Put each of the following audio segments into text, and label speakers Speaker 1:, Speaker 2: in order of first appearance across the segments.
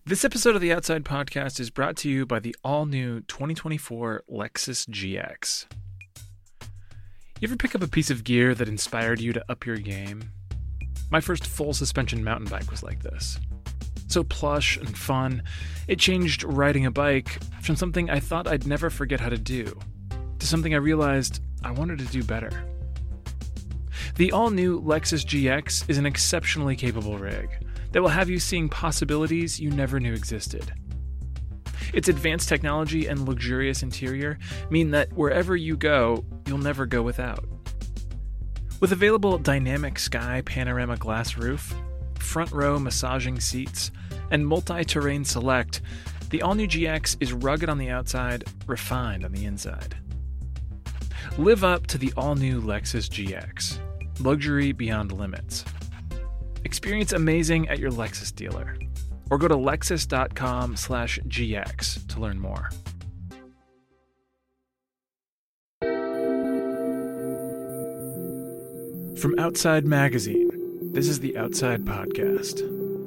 Speaker 1: This episode of the Outside Podcast is brought to you by the all-new 2024 Lexus GX. You ever pick up a piece of gear that inspired you to up your game? My first full suspension mountain bike was like this. So plush and fun, it changed riding a bike from something I thought I'd never forget how to do, to something I realized I wanted to do better. The all-new Lexus GX is an exceptionally capable rig that will have you seeing possibilities you never knew existed. Its advanced technology and luxurious interior mean that wherever you go, you'll never go without. With available dynamic sky panorama glass roof, front row massaging seats, and multi-terrain select, the all-new GX is rugged on the outside, refined on the inside. Live up to the all-new Lexus GX. Luxury beyond limits. Experience amazing at your Lexus dealer, or go to lexus.com/GX to learn more. From Outside Magazine, this is the Outside Podcast.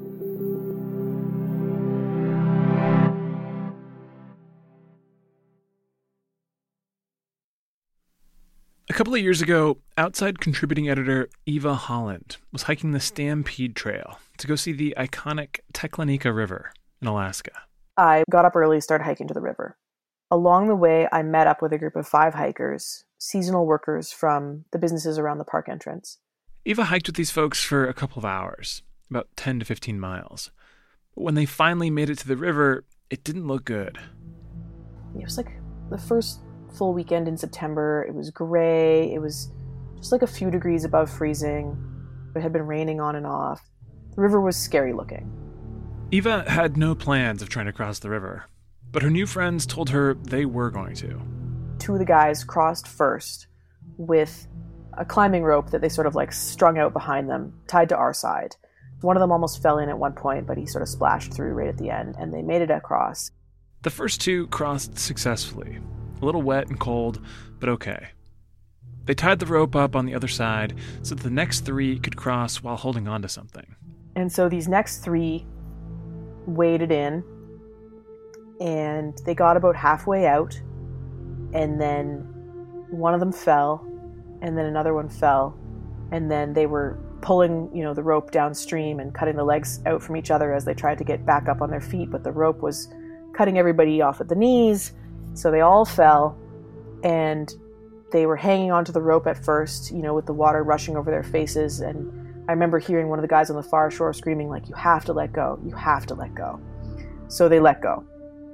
Speaker 1: A couple of years ago, Outside contributing editor Eva Holland was hiking the Stampede Trail to go see the iconic Teklenica River in Alaska.
Speaker 2: I got up early, started hiking to the river. Along the way, I met up with a group of 5 hikers, seasonal workers from the businesses around the park entrance.
Speaker 1: Eva hiked with these folks for a couple of hours, about 10 to 15 miles. But when they finally made it to the river, it didn't look good.
Speaker 2: It was like the first full weekend in September. It was gray. It was just like a few degrees above freezing. It had been raining on and off. The river was scary looking.
Speaker 1: Eva had no plans of trying to cross the river, but her new friends told her they were going to.
Speaker 2: 2 of the guys crossed first with a climbing rope that they sort of like strung out behind them, tied to our side. One of them almost fell in at one point, but he sort of splashed through right at the end, and they made it across.
Speaker 1: The first 2 crossed successfully. A little wet and cold, but okay. They tied the rope up on the other side so that the next 3 could cross while holding on to something.
Speaker 2: And so these next 3 waded in, and they got about halfway out, and then one of them fell, and then another one fell, and then they were pulling, the rope downstream and cutting the legs out from each other as they tried to get back up on their feet, but the rope was cutting everybody off at the knees. So they all fell, and they were hanging onto the rope at first, with the water rushing over their faces. And I remember hearing one of the guys on the far shore screaming, like, "You have to let go. You have to let go." So they let go.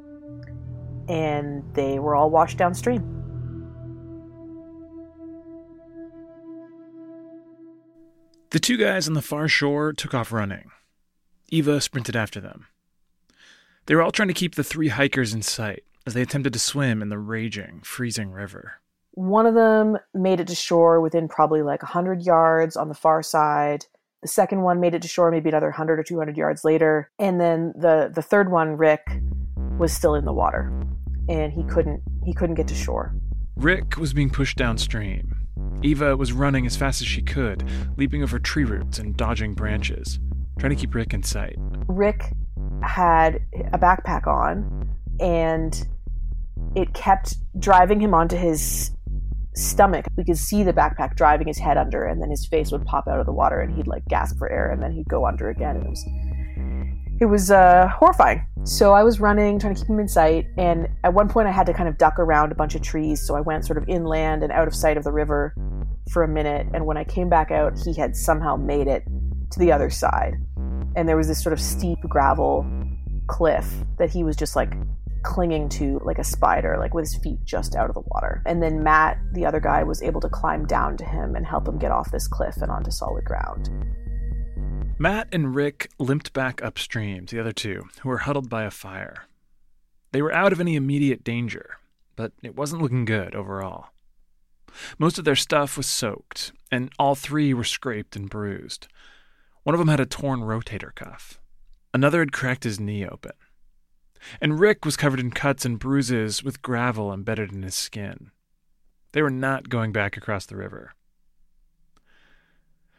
Speaker 2: And they were all washed downstream.
Speaker 1: The 2 guys on the far shore took off running. Eva sprinted after them. They were all trying to keep the 3 hikers in sight as they attempted to swim in the raging, freezing river.
Speaker 2: One of them made it to shore within probably like 100 yards on the far side. The second one made it to shore maybe another 100 or 200 yards later. And then the third one, Rick, was still in the water, and he couldn't get to shore.
Speaker 1: Rick was being pushed downstream. Eva was running as fast as she could, leaping over tree roots and dodging branches, trying to keep Rick in sight.
Speaker 2: Rick had a backpack on, and it kept driving him onto his stomach. We could see the backpack driving his head under, and then his face would pop out of the water, and he'd like gasp for air, and then he'd go under again. And it was horrifying. So I was running, trying to keep him in sight, and at one point I had to kind of duck around a bunch of trees, so I went sort of inland and out of sight of the river for a minute, and when I came back out, he had somehow made it to the other side. And there was this sort of steep gravel cliff that he was just like clinging to like a spider, like with his feet just out of the water. And then Matt, the other guy, was able to climb down to him and help him get off this cliff and onto solid ground.
Speaker 1: Matt and Rick limped back upstream to the other 2, who were huddled by a fire. They were out of any immediate danger, but it wasn't looking good overall. Most of their stuff was soaked, and all 3 were scraped and bruised. One of them had a torn rotator cuff. Another had cracked his knee open. And Rick was covered in cuts and bruises with gravel embedded in his skin. They were not going back across the river.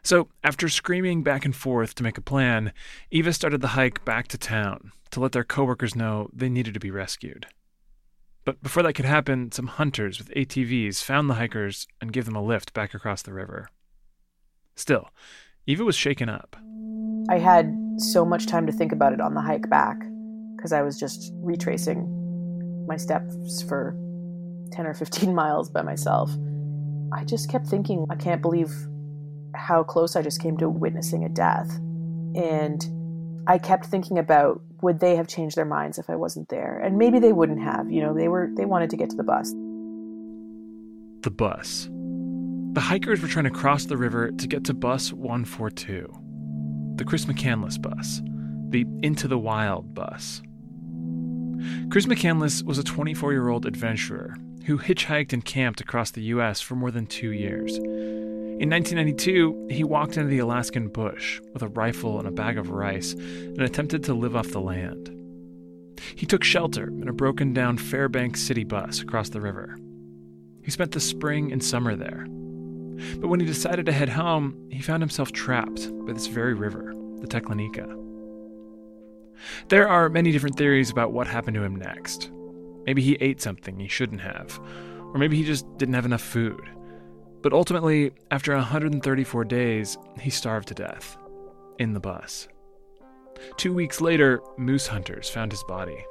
Speaker 1: So, after screaming back and forth to make a plan, Eva started the hike back to town to let their coworkers know they needed to be rescued. But before that could happen, some hunters with ATVs found the hikers and gave them a lift back across the river. Still, Eva was shaken up.
Speaker 2: I had so much time to think about it on the hike back because I was just retracing my steps for 10 or 15 miles by myself. I just kept thinking, I can't believe how close I just came to witnessing a death. And I kept thinking about, would they have changed their minds if I wasn't there? And maybe they wouldn't have. You know, they wanted to get to the bus.
Speaker 1: The bus. The hikers were trying to cross the river to get to bus 142, the Chris McCandless bus, the Into the Wild bus. Chris McCandless was a 24-year-old adventurer who hitchhiked and camped across the U.S. for more than 2 years. In 1992, he walked into the Alaskan bush with a rifle and a bag of rice and attempted to live off the land. He took shelter in a broken-down Fairbanks city bus across the river. He spent the spring and summer there. But when he decided to head home, he found himself trapped by this very river, the Teklenika. There are many different theories about what happened to him next. Maybe he ate something he shouldn't have, or maybe he just didn't have enough food. But ultimately, after 134 days, he starved to death, in the bus. 2 weeks later, moose hunters found his body.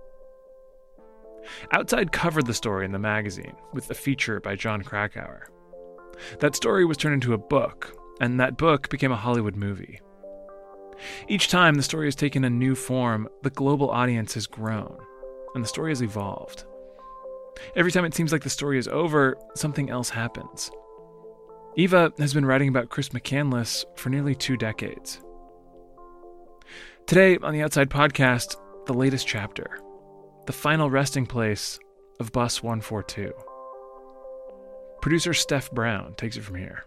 Speaker 1: Outside covered the story in the magazine, with a feature by Jon Krakauer. That story was turned into a book, and that book became a Hollywood movie. Each time the story has taken a new form, the global audience has grown, and the story has evolved. Every time it seems like the story is over, something else happens. Eva has been writing about Chris McCandless for nearly 2 decades. Today on the Outside Podcast, the latest chapter, the final resting place of Bus 142. Producer Steph Brown takes it from here.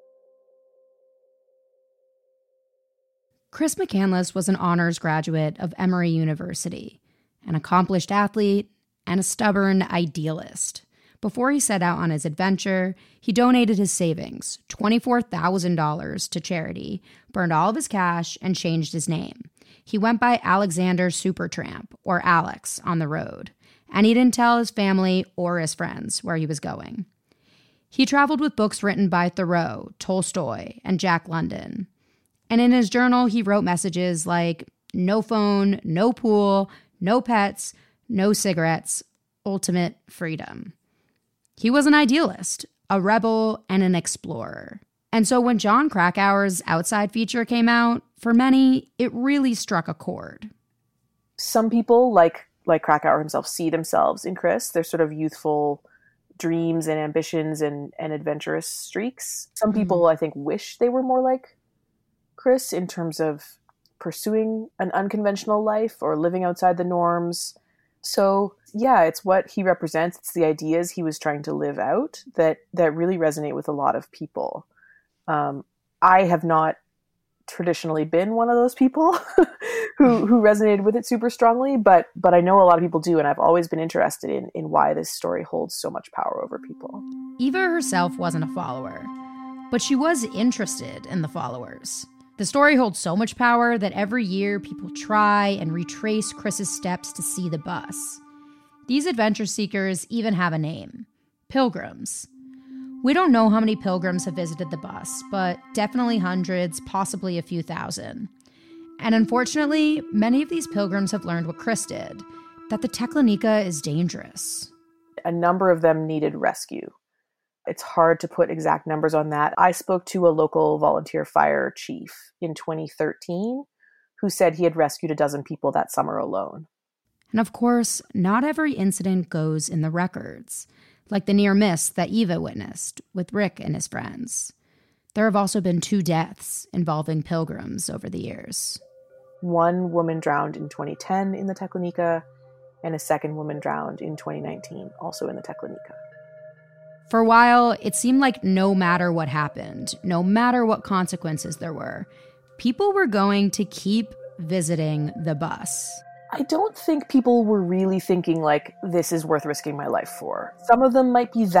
Speaker 3: Chris McCandless was an honors graduate of Emory University, an accomplished athlete, and a stubborn idealist. Before he set out on his adventure, he donated his savings, $24,000, to charity, burned all of his cash, and changed his name. He went by Alexander Supertramp, or Alex, on the road, and he didn't tell his family or his friends where he was going. He traveled with books written by Thoreau, Tolstoy, and Jack London. And in his journal, he wrote messages like, no phone, no pool, no pets, no cigarettes, ultimate freedom. He was an idealist, a rebel, and an explorer. And so when Jon Krakauer's Outside feature came out, for many, it really struck a chord.
Speaker 2: Some people, like Krakauer himself, see themselves in Chris. Their sort of youthful dreams and ambitions and adventurous streaks. Some people, I think, wish they were more like Chris in terms of pursuing an unconventional life or living outside the norms. So yeah, it's what he represents. It's the ideas he was trying to live out that really resonate with a lot of people. I have not traditionally been one of those people who resonated with it super strongly, but I know a lot of people do, and I've always been interested in why this story holds so much power over people.
Speaker 3: Eva herself wasn't a follower, but she was interested in the followers. The story holds so much power that every year people try and retrace Chris's steps to see the bus. These adventure seekers even have a name: pilgrims. We don't know how many pilgrims have visited the bus, but definitely hundreds, possibly a few thousand. And unfortunately, many of these pilgrims have learned what Chris did, that the Teklenika is dangerous.
Speaker 2: A number of them needed rescue. It's hard to put exact numbers on that. I spoke to a local volunteer fire chief in 2013 who said he had rescued a dozen people that summer alone.
Speaker 3: And of course, not every incident goes in the records, like the near miss that Eva witnessed with Rick and his friends. There have also been 2 deaths involving pilgrims over the years.
Speaker 2: One woman drowned in 2010 in the Teklenika, and a second woman drowned in 2019, also in the Teklenika.
Speaker 3: For a while, it seemed like no matter what happened, no matter what consequences there were, people were going to keep visiting the bus.
Speaker 2: I don't think people were really thinking, like, this is worth risking my life for. Some of them might be that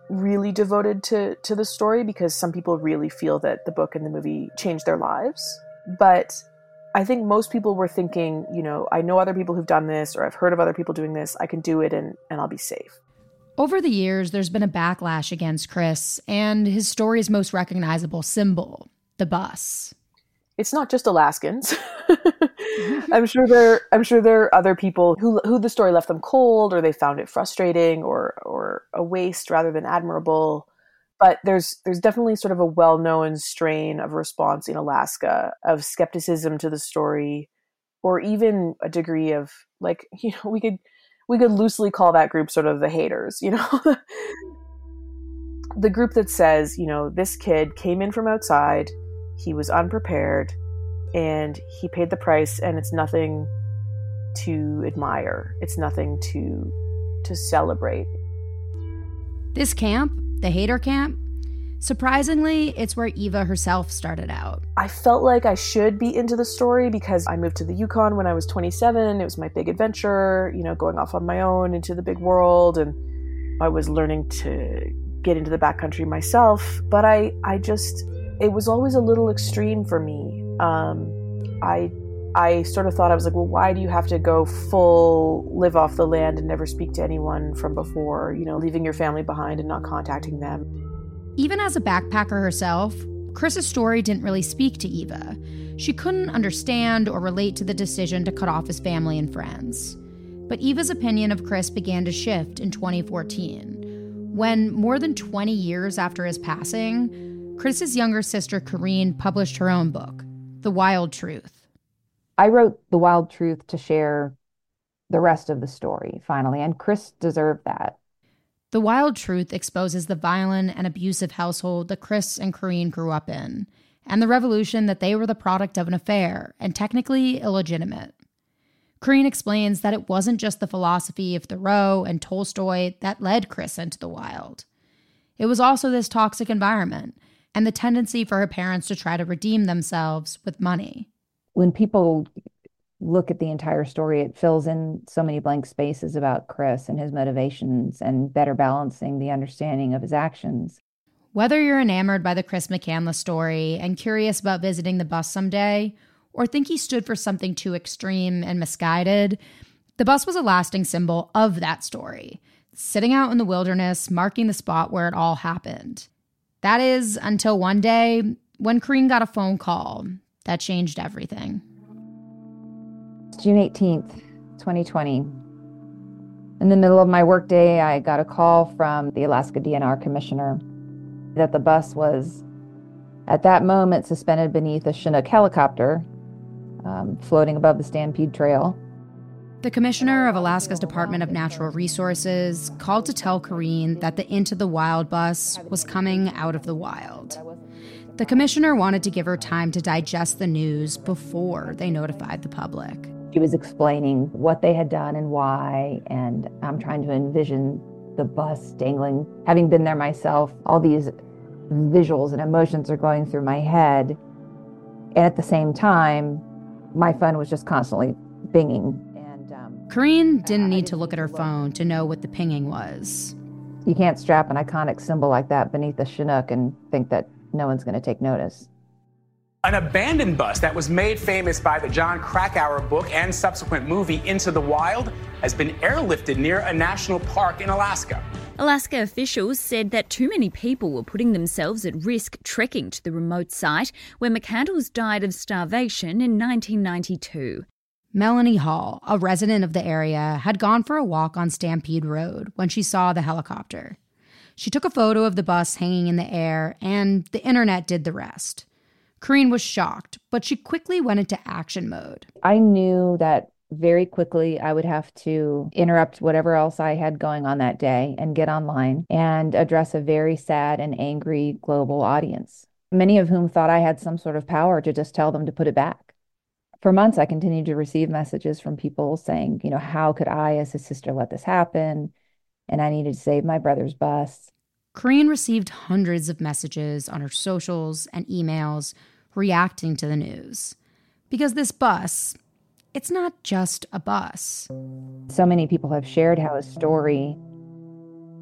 Speaker 2: really devoted to the story, because some people really feel that the book and the movie changed their lives. But I think most people were thinking, I know other people who've done this, or I've heard of other people doing this. I can do it and I'll be safe.
Speaker 3: Over the years, there's been a backlash against Chris and his story's most recognizable symbol, the bus.
Speaker 2: It's not just Alaskans. I'm sure there are other people who the story left them cold, or they found it frustrating or a waste rather than admirable. But there's definitely sort of a well-known strain of response in Alaska of skepticism to the story, or even a degree of we could loosely call that group sort of the haters, the group that says, this kid came in from outside, he was unprepared, and he paid the price, and it's nothing to admire. It's nothing to celebrate.
Speaker 3: This camp, the hater camp, surprisingly, it's where Eva herself started out.
Speaker 2: I felt like I should be into the story because I moved to the Yukon when I was 27. It was my big adventure, going off on my own into the big world. And I was learning to get into the backcountry myself. But it was always a little extreme for me. I sort of thought, I was like, well, why do you have to go full live off the land and never speak to anyone from before, leaving your family behind and not contacting them?
Speaker 3: Even as a backpacker herself, Chris's story didn't really speak to Eva. She couldn't understand or relate to the decision to cut off his family and friends. But Eva's opinion of Chris began to shift in 2014, when, more than 20 years after his passing, Chris's younger sister Corinne published her own book, The Wild Truth.
Speaker 4: I wrote The Wild Truth to share the rest of the story, finally, and Chris deserved that.
Speaker 3: The Wild Truth exposes the violent and abusive household that Chris and Corinne grew up in, and the revelation that they were the product of an affair, and technically illegitimate. Corinne explains that it wasn't just the philosophy of Thoreau and Tolstoy that led Chris into the wild. It was also this toxic environment, and the tendency for her parents to try to redeem themselves with money.
Speaker 4: When people look at the entire story, it fills in so many blank spaces about Chris and his motivations and better balancing the understanding of his actions.
Speaker 3: Whether you're enamored by the Chris McCandless story and curious about visiting the bus someday, or think he stood for something too extreme and misguided, the bus was a lasting symbol of that story, sitting out in the wilderness, marking the spot where it all happened. That is, until one day, when Corinne got a phone call that changed everything.
Speaker 4: June 18th, 2020. In the middle of my workday, I got a call from the Alaska DNR commissioner that the bus was, at that moment, suspended beneath a Chinook helicopter, floating above the Stampede Trail.
Speaker 3: The commissioner of Alaska's Department of Natural Resources called to tell Corinne that the Into the Wild bus was coming out of the wild. The commissioner wanted to give her time to digest the news before they notified the public.
Speaker 4: She was explaining what they had done and why, and I'm trying to envision the bus dangling. Having been there myself, all these visuals and emotions are going through my head. And at the same time, my phone was just constantly binging.
Speaker 3: Corinne didn't need to look at her phone to know what the pinging was.
Speaker 4: You can't strap an iconic symbol like that beneath a Chinook and think that no one's going to take notice.
Speaker 5: An abandoned bus that was made famous by the Jon Krakauer book and subsequent movie Into the Wild has been airlifted near a national park in Alaska.
Speaker 6: Alaska officials said that too many people were putting themselves at risk trekking to the remote site where McCandless died of starvation in 1992.
Speaker 3: Melanie Hall, a resident of the area, had gone for a walk on Stampede Road when she saw the helicopter. She took a photo of the bus hanging in the air, and the internet did the rest. Corinne was shocked, but she quickly went into action mode.
Speaker 4: I knew that very quickly I would have to interrupt whatever else I had going on that day and get online and address a very sad and angry global audience, many of whom thought I had some sort of power to just tell them to put it back. For months, I continued to receive messages from people saying, how could I, as his sister, let this happen? And I needed to save my brother's bus.
Speaker 3: Corinne received hundreds of messages on her socials and emails reacting to the news. Because this bus, it's not just a bus.
Speaker 4: So many people have shared how his story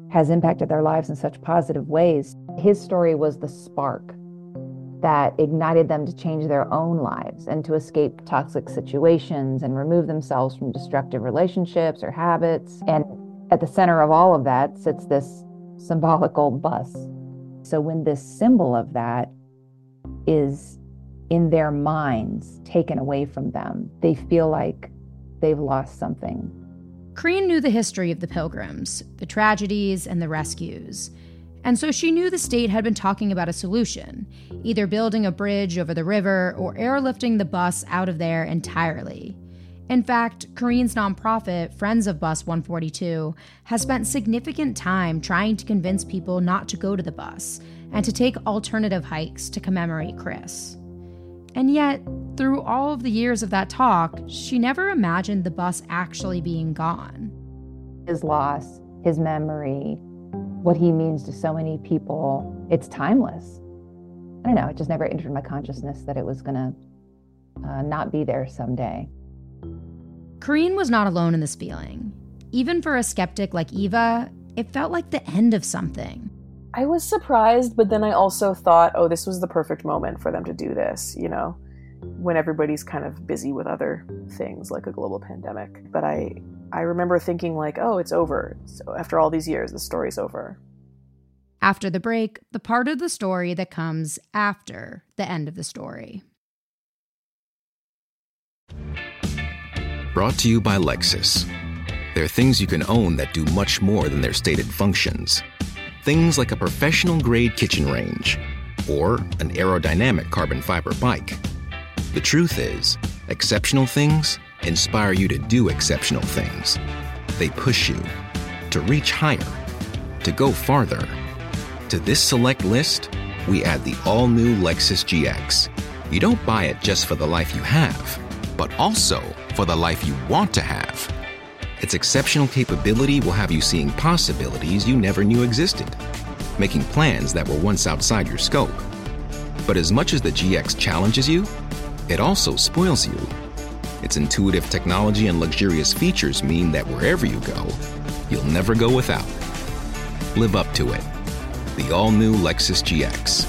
Speaker 4: has impacted their lives in such positive ways. His story was the spark that ignited them to change their own lives and to escape toxic situations and remove themselves from destructive relationships or habits. And at the center of all of that sits this symbolical bus. So when this symbol of that is in their minds taken away from them, they feel like they've lost something.
Speaker 3: Carine knew the history of the Pilgrims, the tragedies and the rescues. And so she knew the state had been talking about a solution, either building a bridge over the river or airlifting the bus out of there entirely. In fact, Carine's nonprofit, Friends of Bus 142, has spent significant time trying to convince people not to go to the bus and to take alternative hikes to commemorate Chris. And yet, through all of the years of that talk, she never imagined the bus actually being gone.
Speaker 4: His loss, his memory, what he means to so many people, it's timeless. I don't know, it just never entered my consciousness that it was gonna not be there someday.
Speaker 3: Carine was not alone in this feeling. Even for a skeptic like Eva, it felt like the end of something.
Speaker 2: I was surprised, but then I also thought, oh, this was the perfect moment for them to do this, you know, when everybody's kind of busy with other things like a global pandemic. But I remember thinking like, oh, it's over. So after all these years, the story's over.
Speaker 3: After the break, the part of the story that comes after the end of the story.
Speaker 7: Brought to you by Lexus. There are things you can own that do much more than their stated functions. Things like a professional-grade kitchen range or an aerodynamic carbon fiber bike. The truth is, exceptional things inspire you to do exceptional things. They push you to reach higher, to go farther. To this select list, we add the all-new Lexus GX. You don't buy it just for the life you have, but also for the life you want to have. Its exceptional capability will have you seeing possibilities you never knew existed, making plans that were once outside your scope. But as much as the GX challenges you, it also spoils you. Its intuitive technology and luxurious features mean that wherever you go, you'll never go without. Live up to it. The all-new Lexus GX.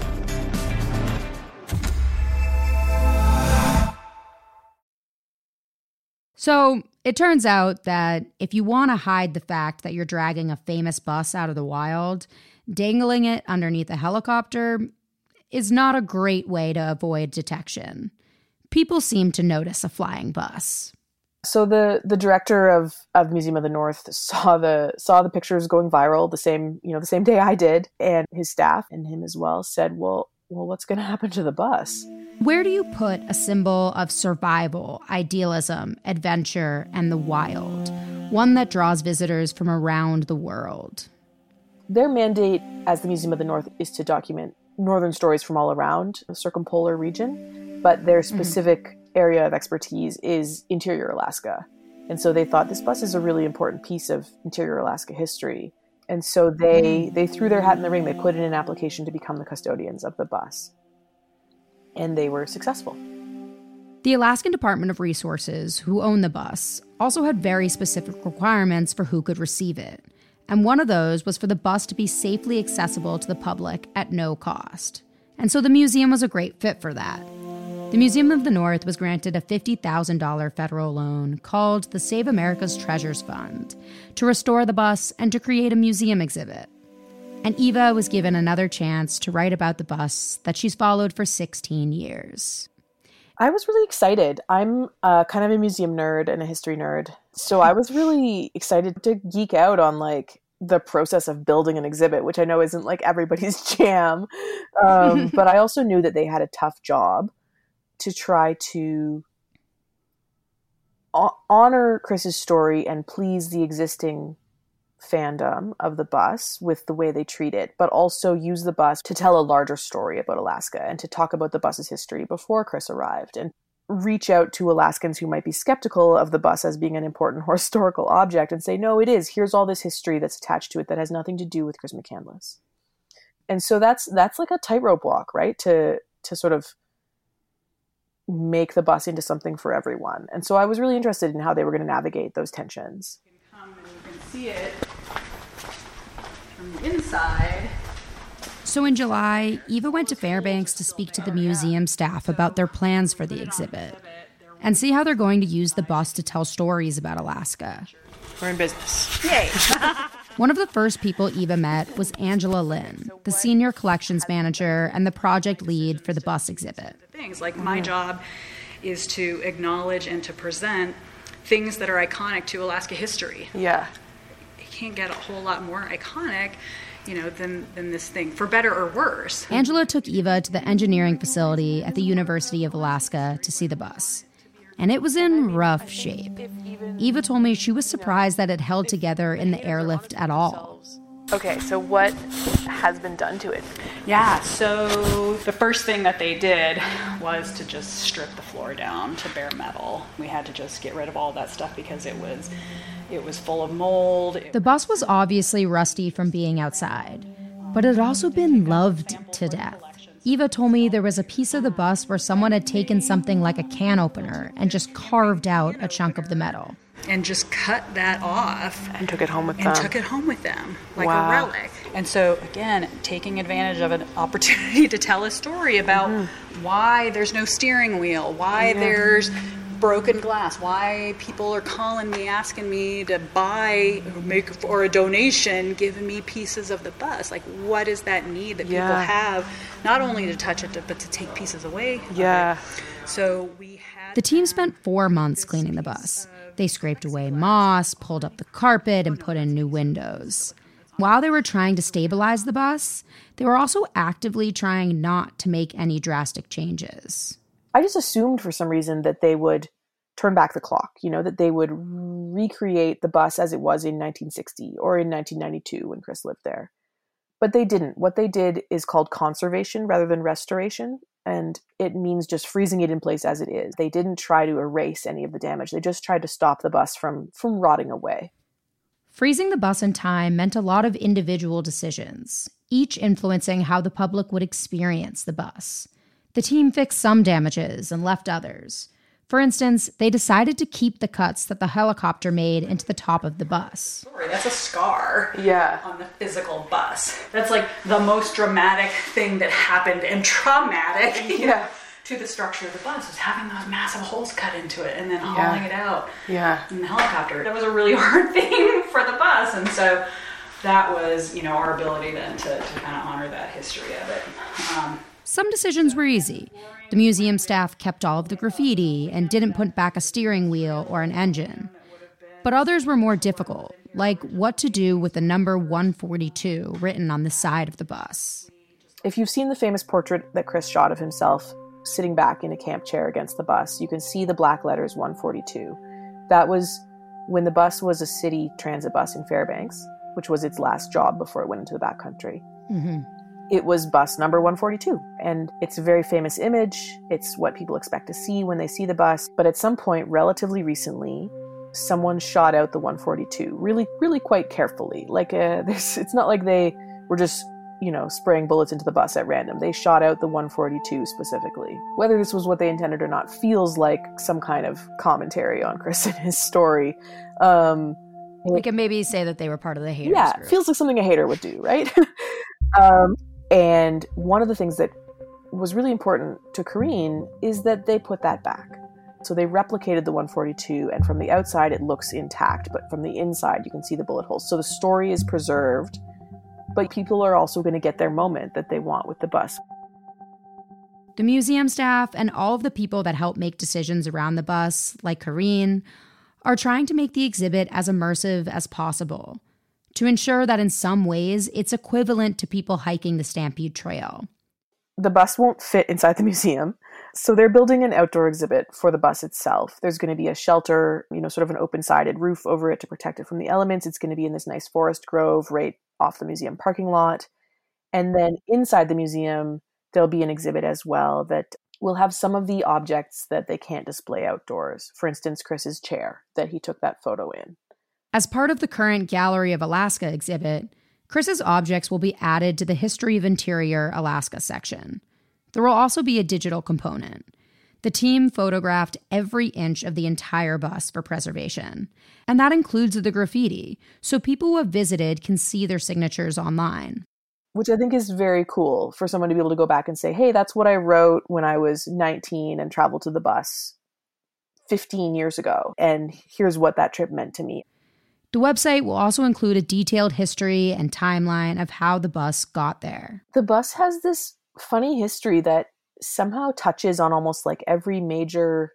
Speaker 3: So it turns out that if you want to hide the fact that you're dragging a famous bus out of the wild, dangling it underneath a helicopter is not a great way to avoid detection. People seem to notice a flying bus.
Speaker 2: So the director of Museum of the North saw the pictures going viral the same day I did, and his staff and him as well said, well, what's going to happen to the bus?
Speaker 3: Where do you put a symbol of survival, idealism, adventure, and the wild, one that draws visitors from around the world?
Speaker 2: Their mandate as the Museum of the North is to document northern stories from all around the circumpolar region, but their specific area of expertise is interior Alaska. And so they thought this bus is a really important piece of interior Alaska history. And so they threw their hat in the ring. They put in an application to become the custodians of the bus. And they were successful.
Speaker 3: The Alaskan Department of Resources, who owned the bus, also had very specific requirements for who could receive it. And one of those was for the bus to be safely accessible to the public at no cost. And so the museum was a great fit for that. The Museum of the North was granted a $50,000 federal loan called the Save America's Treasures Fund to restore the bus and to create a museum exhibit. And Eva was given another chance to write about the bus that she's followed for 16 years.
Speaker 2: I was really excited. I'm kind of a museum nerd and a history nerd. So I was really excited to geek out on like the process of building an exhibit, which I know isn't like everybody's jam. But I also knew that they had a tough job to try to honor Chris's story and please the existing fandom of the bus with the way they treat it, but also use the bus to tell a larger story about Alaska and to talk about the bus's history before Chris arrived and reach out to Alaskans who might be skeptical of the bus as being an important historical object and say, no, it is. Here's all this history that's attached to it that has nothing to do with Chris McCandless. And so that's like a tightrope walk, right? To sort of make the bus into something for everyone. And so I was really interested in how they were going to navigate those tensions.
Speaker 8: You can come and you can see it. from the inside.
Speaker 3: So in July, Eva went to Fairbanks to speak to the museum staff about their plans for the exhibit and see how they're going to use the bus to tell stories about Alaska.
Speaker 2: We're in business.
Speaker 8: Yay!
Speaker 3: One of the first people Eva met was Angela Lynn, the senior collections manager and the project lead for the bus exhibit.
Speaker 8: Things like my job is to acknowledge and to present things that are iconic to Alaska history.
Speaker 2: Yeah.
Speaker 8: You can't get a whole lot more iconic, than this thing, for better or worse.
Speaker 3: Angela took Eva to the engineering facility at the University of Alaska to see the bus. And it was in rough shape. Eva told me she was surprised that it held together in the airlift at all.
Speaker 2: Okay, so what has been done to it?
Speaker 8: Yeah, so the first thing that they did was to just strip the floor down to bare metal. We had to just get rid of all that stuff because it was full of mold.
Speaker 3: The bus was obviously rusty from being outside, but it had also been loved to death. Eva told me there was a piece of the bus where someone had taken something like a can opener and just carved out a chunk of the metal.
Speaker 8: And just cut that off.
Speaker 2: And took it home with
Speaker 8: them. Like a relic. And so, again, taking advantage of an opportunity to tell a story about why there's no steering wheel, why there's broken glass, why people are calling me, asking me to buy, make for a donation, giving me pieces of the bus. Like, what is that need that people have, not only to touch it, but to take pieces away?
Speaker 2: Yeah.
Speaker 8: So we had...
Speaker 3: The team spent 4 months cleaning the bus. They scraped away moss, pulled up the carpet, and put in new windows. While they were trying to stabilize the bus, they were also actively trying not to make any drastic changes.
Speaker 2: I just assumed for some reason that they would turn back the clock, that they would recreate the bus as it was in 1960 or in 1992 when Chris lived there. But they didn't. What they did is called conservation rather than restoration. And it means just freezing it in place as it is. They didn't try to erase any of the damage. They just tried to stop the bus from rotting away.
Speaker 3: Freezing the bus in time meant a lot of individual decisions, each influencing how the public would experience the bus. The team fixed some damages and left others. For instance, they decided to keep the cuts that the helicopter made into the top of the bus.
Speaker 8: That's a scar on the physical bus. That's like the most dramatic thing that happened and traumatic to the structure of the bus was having those massive holes cut into it and then hauling it out in the helicopter. That was a really hard thing for the bus. And so that was, our ability then to kind of honor that history of it.
Speaker 3: Some decisions were easy. The museum staff kept all of the graffiti and didn't put back a steering wheel or an engine. But others were more difficult, like what to do with the number 142 written on the side of the bus.
Speaker 2: If you've seen the famous portrait that Chris shot of himself sitting back in a camp chair against the bus, you can see the black letters 142. That was when the bus was a city transit bus in Fairbanks, which was its last job before it went into the backcountry.
Speaker 3: Mm-hmm.
Speaker 2: It was bus number 142, and it's a very famous image. It's what people expect to see when they see the bus. But at some point, relatively recently, someone shot out the 142 really, really quite carefully. It's not like they were just, spraying bullets into the bus at random. They shot out the 142 specifically. Whether this was what they intended or not feels like some kind of commentary on Chris and his story.
Speaker 3: We can maybe say that they were part of the haters group.
Speaker 2: Feels like something a hater would do, right? And one of the things that was really important to Karine is that they put that back. So they replicated the 142, and from the outside it looks intact, but from the inside you can see the bullet holes. So the story is preserved, but people are also going to get their moment that they want with the bus.
Speaker 3: The museum staff and all of the people that help make decisions around the bus, like Karine, are trying to make the exhibit as immersive as possible, to ensure that in some ways it's equivalent to people hiking the Stampede Trail.
Speaker 2: The bus won't fit inside the museum, so they're building an outdoor exhibit for the bus itself. There's going to be a shelter, sort of an open-sided roof over it to protect it from the elements. It's going to be in this nice forest grove right off the museum parking lot. And then inside the museum, there'll be an exhibit as well that will have some of the objects that they can't display outdoors. For instance, Chris's chair that he took that photo in.
Speaker 3: As part of the current Gallery of Alaska exhibit, Chris's objects will be added to the History of Interior Alaska section. There will also be a digital component. The team photographed every inch of the entire bus for preservation. And that includes the graffiti, so people who have visited can see their signatures online.
Speaker 2: Which I think is very cool for someone to be able to go back and say, hey, that's what I wrote when I was 19 and traveled to the bus 15 years ago. And here's what that trip meant to me.
Speaker 3: The website will also include a detailed history and timeline of how the bus got there.
Speaker 2: The bus has this funny history that somehow touches on almost like every major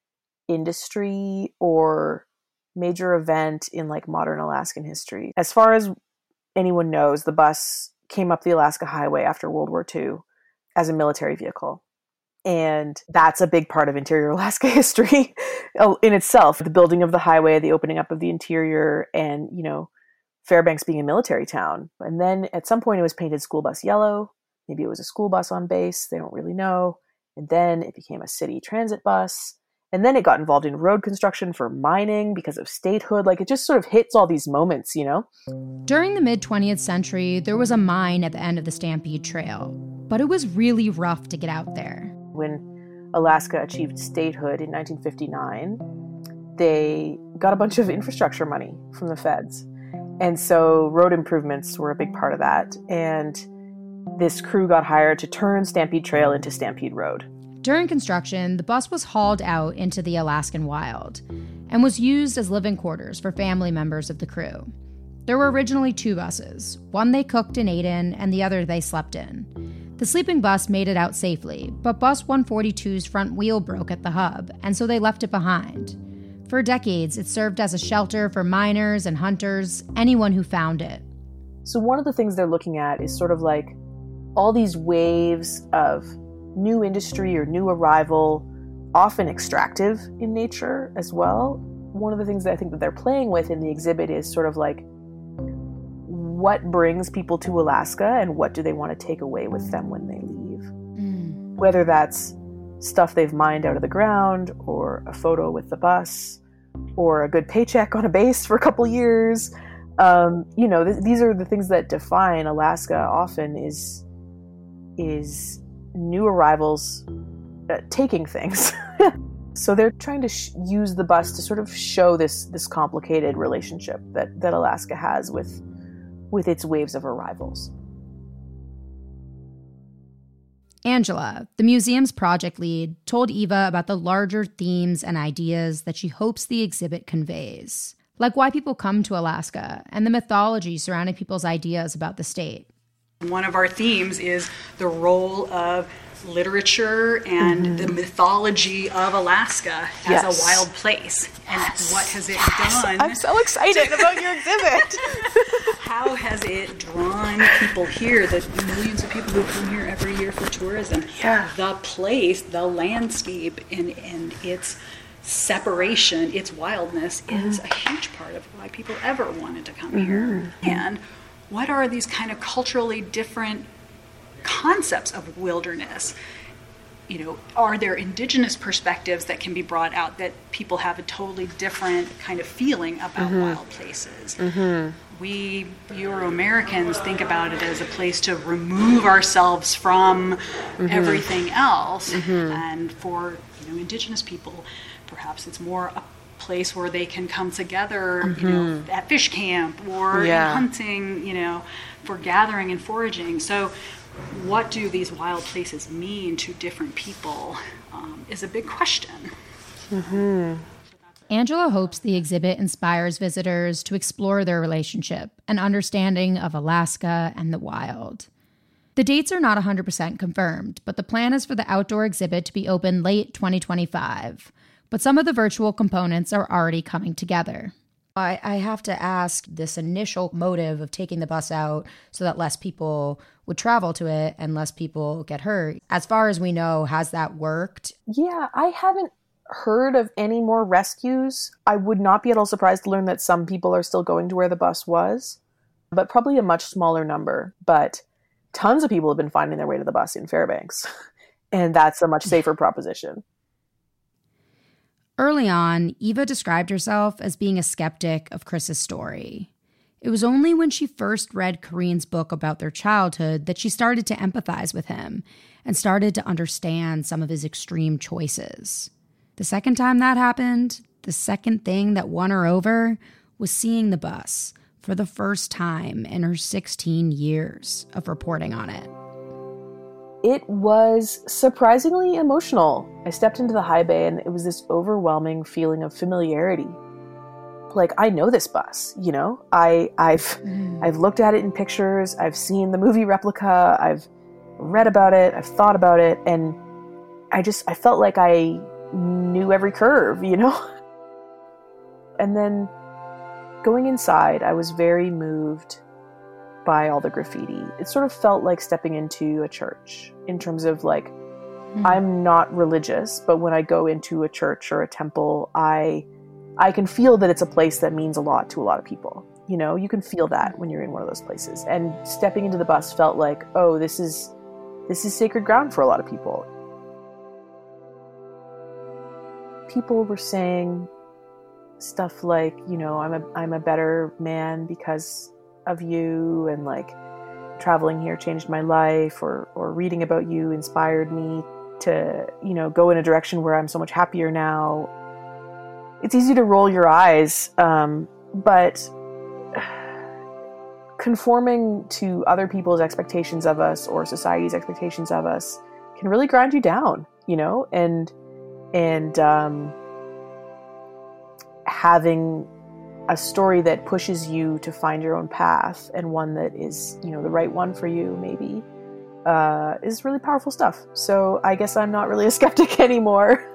Speaker 2: industry or major event in like modern Alaskan history. As far as anyone knows, the bus came up the Alaska Highway after World War II as a military vehicle. And that's a big part of interior Alaska history in itself. The building of the highway, the opening up of the interior, and, you know, Fairbanks being a military town. And then at some point it was painted school bus yellow. Maybe it was a school bus on base. They don't really know. And then it became a city transit bus. And then it got involved in road construction for mining because of statehood. Like, it just sort of hits all these moments, you know?
Speaker 3: During the mid-20th century, there was a mine at the end of the Stampede Trail, but it was really rough to get out there.
Speaker 2: When Alaska achieved statehood in 1959, they got a bunch of infrastructure money from the feds. And so road improvements were a big part of that. And this crew got hired to turn Stampede Trail into Stampede Road.
Speaker 3: During construction, the bus was hauled out into the Alaskan wild and was used as living quarters for family members of the crew. There were originally 2 buses. One they cooked and ate in, and the other they slept in. The sleeping bus made it out safely, but Bus 142's front wheel broke at the hub, and so they left it behind. For decades, it served as a shelter for miners and hunters, anyone who found it.
Speaker 2: So one of the things they're looking at is sort of like all these waves of new industry or new arrival, often extractive in nature as well. One of the things that I think that they're playing with in the exhibit is sort of like, what brings people to Alaska and what do they want to take away with them when they leave? Whether that's stuff they've mined out of the ground, or a photo with the bus, or a good paycheck on a base for a couple years. You know, these are the things that define Alaska often is new arrivals taking things. So they're trying to use the bus to sort of show this complicated relationship that Alaska has with its waves of arrivals.
Speaker 3: Angela, the museum's project lead, told Eva about the larger themes and ideas that she hopes the exhibit conveys, like why people come to Alaska and the mythology surrounding people's ideas about the state.
Speaker 8: One of our themes is the role of literature and the mythology of Alaska as a wild place. And what has it done?
Speaker 2: I'm so excited about your exhibit.
Speaker 8: How has it drawn people here, the millions of people who come here every year for tourism?
Speaker 2: Yeah.
Speaker 8: The place, the landscape, and its separation, its wildness is a huge part of why people ever wanted to come here. And what are these kind of culturally different concepts of wilderness? You know, are there indigenous perspectives that can be brought out that people have a totally different kind of feeling about wild places? We Euro-Americans think about it as a place to remove ourselves from everything else. And for, you know, indigenous people, perhaps it's more a place where they can come together, you know, at fish camp or in hunting, you know, for gathering and foraging. So what do these wild places mean to different people is a big question.
Speaker 3: Angela hopes the exhibit inspires visitors to explore their relationship and understanding of Alaska and the wild. The dates are not 100% confirmed, but the plan is for the outdoor exhibit to be open late 2025. But some of the virtual components are already coming together. I have to ask, this initial motive of taking the bus out so that less people would travel to it and less people get hurt, as far as we know, has that worked?
Speaker 2: Yeah, I haven't heard of any more rescues. I would not be at all surprised to learn that some people are still going to where the bus was, but probably a much smaller number. But tons of people have been finding their way to the bus in Fairbanks, and that's a much safer proposition.
Speaker 3: Early on, Eva described herself as being a skeptic of Chris's story. It was only when she first read Kareen's book about their childhood that she started to empathize with him and started to understand some of his extreme choices. The second time that happened, the second thing that won her over was seeing the bus for the first time in her 16 years of reporting on it.
Speaker 2: It was surprisingly emotional. I stepped into the high bay and it was this overwhelming feeling of familiarity. Like, I know this bus, you know? I've looked at it in pictures, I've seen the movie replica, I've read about it, I've thought about it, and I felt like I knew every curve, you know? And then going inside, I was very moved by all the graffiti. It sort of felt like stepping into a church in terms of like, I'm not religious, but when I go into a church or a temple, I can feel that it's a place that means a lot to a lot of people. You know, you can feel that when you're in one of those places. And stepping into the bus felt like, oh, this is sacred ground for a lot of people. People were saying stuff like, you know, I'm a better man because of you, and like traveling here changed my life, or reading about you inspired me to, you know, go in a direction where I'm so much happier now. It's easy to roll your eyes, but conforming to other people's expectations of us or society's expectations of us can really grind you down, you know, and having a story that pushes you to find your own path, and one that is, you know, the right one for you maybe, is really powerful stuff. So I guess I'm not really a skeptic anymore.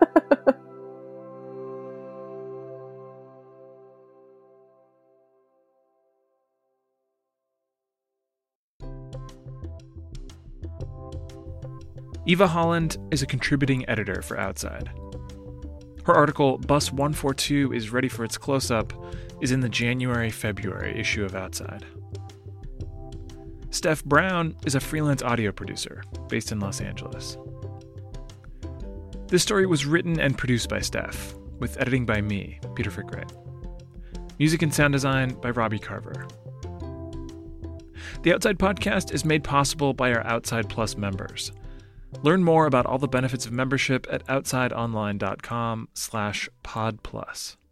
Speaker 1: Eva Holland is a contributing editor for Outside. Her article, Bus 142 is ready for its close-up, is in the January-February issue of Outside. Steph Brown is a freelance audio producer based in Los Angeles. This story was written and produced by Steph, with editing by me, Peter Frick-Wright. Music and sound design by Robbie Carver. The Outside podcast is made possible by our Outside Plus members. Learn more about all the benefits of membership at outsideonline.com/podplus.